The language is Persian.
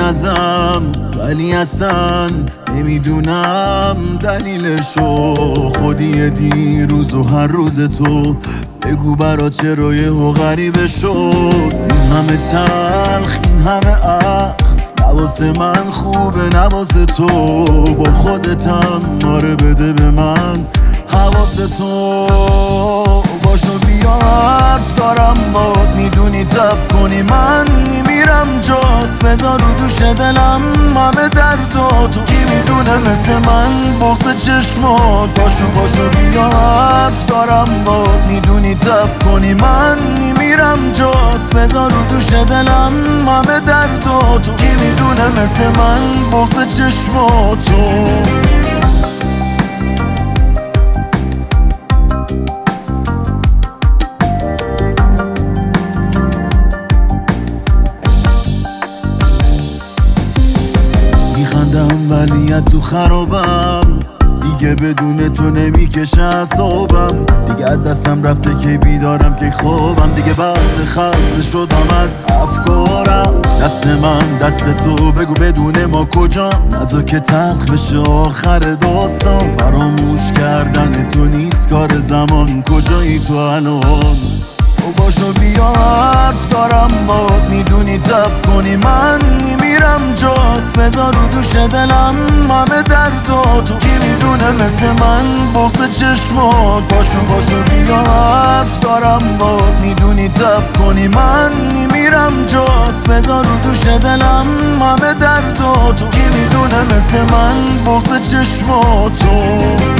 ازم، ولی اصلا نمیدونم دلیلشو. خودی دیروز و هر روز تو بگو برا چرا یهو غریبه شد. این همه تلخ، این همه اخ، نواسه من خوبه نواسه تو. با خودتم آره بده به من حواسه تو. باشو بیا حرف دارم باد، میدونی تب کنی من میمیرم جات. بذار رو دوش دلم همه درداتو، کی میدونه مثل من بغض چشمات. باشو بیا حرف دارم باد، میدونی تب کنی من میمیرم جات. بذار رو دوش دلم همه درداتو، کی میدونه مثل من بغض چشماتو. میخندم ولی تو خرابم، دیگه بدون تو نمیکشه اعصابم. دیگه از دستم رفته که بیدارم که خوابم. دیگه بس خسته شدم از افکارم. دست من دست تو، بگو بدون ما کجا. نزا که تلخ بشه آخر داستان. فراموش کردن تو نیست کار زمان، کجایی تو الان؟ باشو بیا حرف دارم باد، میدونی تب کنی من میمیرم جات. بذار رو دوش دلم همه درداتو، کی میدونه مثل من بغض چشمات. باشو بیا حرف دارم باد، میدونی تب کنی من میمیرم جات. بذار رو دوش دلم همه درداتو، کی میدونه مثل من بغض چشماتو.